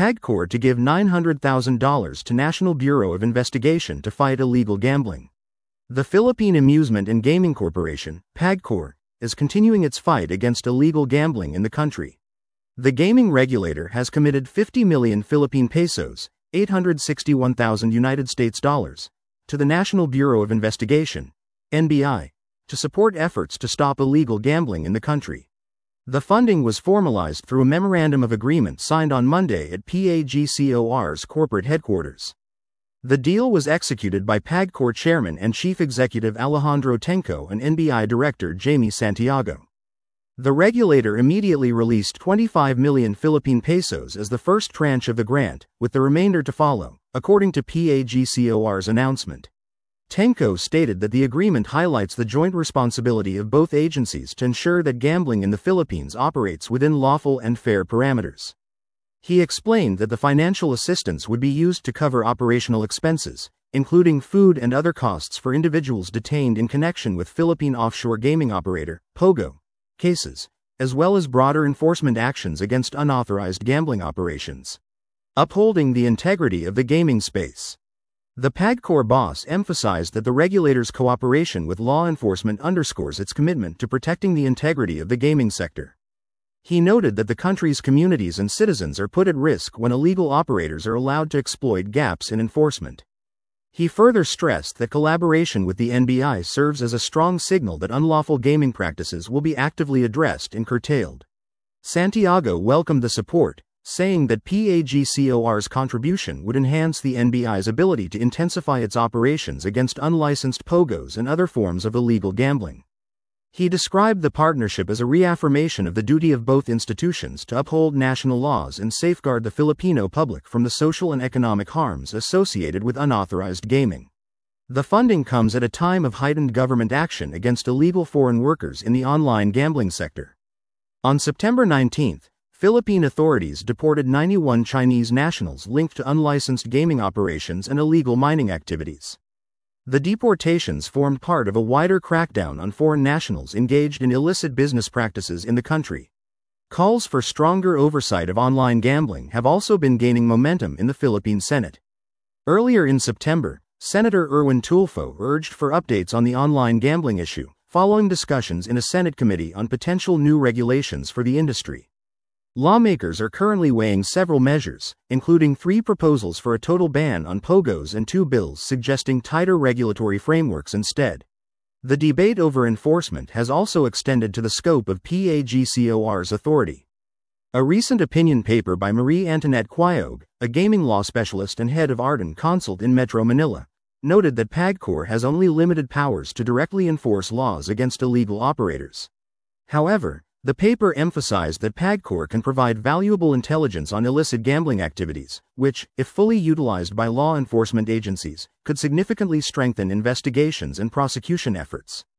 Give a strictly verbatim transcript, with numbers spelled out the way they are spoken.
PAGCOR to give nine hundred thousand dollars to National Bureau of Investigation to fight illegal gambling. The Philippine Amusement and Gaming Corporation, PAGCOR, is continuing its fight against illegal gambling in the country. The gaming regulator has committed fifty million Philippine pesos, eight hundred sixty-one thousand United States dollars, to the National Bureau of Investigation, N B I, to support efforts to stop illegal gambling in the country. The funding was formalized through a memorandum of agreement signed on Monday at PAGCOR's corporate headquarters. The deal was executed by PAGCOR Chairman and Chief Executive Alejandro Tenco and N B I Director Jamie Santiago. The regulator immediately released twenty-five million Philippine pesos as the first tranche of the grant, with the remainder to follow, according to PAGCOR's announcement. Tenco stated that the agreement highlights the joint responsibility of both agencies to ensure that gambling in the Philippines operates within lawful and fair parameters. He explained that the financial assistance would be used to cover operational expenses, including food and other costs for individuals detained in connection with Philippine offshore gaming operator, POGO, cases, as well as broader enforcement actions against unauthorized gambling operations. Upholding the integrity of the gaming space. The PAGCOR boss emphasized that the regulator's cooperation with law enforcement underscores its commitment to protecting the integrity of the gaming sector. He noted that the country's communities and citizens are put at risk when illegal operators are allowed to exploit gaps in enforcement. He further stressed that collaboration with the N B I serves as a strong signal that unlawful gaming practices will be actively addressed and curtailed. Santiago welcomed the support, saying that PAGCOR's contribution would enhance the N B I's ability to intensify its operations against unlicensed POGOs and other forms of illegal gambling. He described the partnership as a reaffirmation of the duty of both institutions to uphold national laws and safeguard the Filipino public from the social and economic harms associated with unauthorized gaming. The funding comes at a time of heightened government action against illegal foreign workers in the online gambling sector. On September nineteenth, Philippine authorities deported ninety-one Chinese nationals linked to unlicensed gaming operations and illegal mining activities. The deportations formed part of a wider crackdown on foreign nationals engaged in illicit business practices in the country. Calls for stronger oversight of online gambling have also been gaining momentum in the Philippine Senate. Earlier in September, Senator Erwin Tulfo urged for updates on the online gambling issue, following discussions in a Senate committee on potential new regulations for the industry. Lawmakers are currently weighing several measures, including three proposals for a total ban on POGOs and two bills suggesting tighter regulatory frameworks instead. The debate over enforcement has also extended to the scope of PAGCOR's authority. A recent opinion paper by Marie Antoinette Quayog, a gaming law specialist and head of Arden Consult in Metro Manila, noted that PAGCOR has only limited powers to directly enforce laws against illegal operators. However, the paper emphasized that PAGCOR can provide valuable intelligence on illicit gambling activities, which, if fully utilized by law enforcement agencies, could significantly strengthen investigations and prosecution efforts.